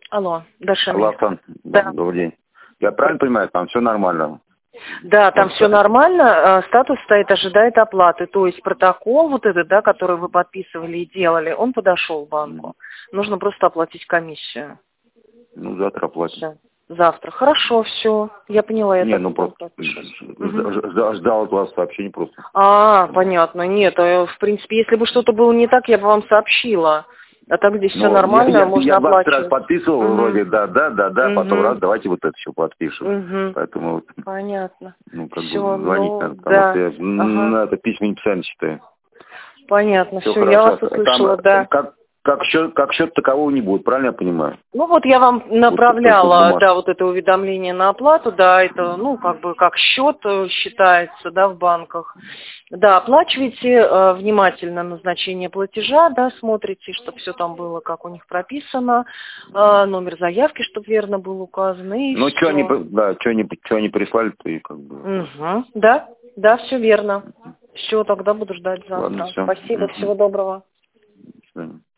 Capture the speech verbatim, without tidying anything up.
Алло, Даша. Алло, Оксан, Да. добрый день. Я правильно понимаю, там все нормально? Да, там Вот, все да. нормально, статус стоит, ожидает оплаты. То есть протокол вот этот, да, который вы подписывали и делали, он подошел в банку. Нужно просто оплатить комиссию. Ну, завтра оплатим. Всё. Завтра. Хорошо, все. Я поняла, я Не, так ну потом просто пропишу. ждал, ждал, ждал от вас сообщений просто. А, понятно. Нет, э, в принципе, если бы что-то было не так, я бы вам сообщила. А так здесь все Ну, я, нормально, я, можно я двадцать раз оплачивать. подписывал, Мгм. вроде да, да, да, да, потом раз, Мгм. давайте вот это еще подпишем. Мгм. Поэтому, вот, Понятно. ну, как Все, бы звонить ну, надо, потому что да. я Ага. на это письма не писали, считаю. Понятно. Все Все, я вас хорошо. Там услышала, да. как, как счет, как счет такового не будет, правильно я понимаю? Ну вот я вам Вот только направляла, бумажка. да, вот это уведомление на оплату, да, это, ну, как бы, как счет э, считается, да, в банках. Да, оплачивайте э, внимательно назначение платежа, да, смотрите, чтобы все там было, как у них прописано, э, номер заявки, чтобы верно был указан, и Ну, что они, все. да, что они, что они прислали, то и как бы. Угу. Да, да, все верно. Все, тогда буду ждать Ладно, завтра. все. Спасибо, Угу. всего доброго. До свидания.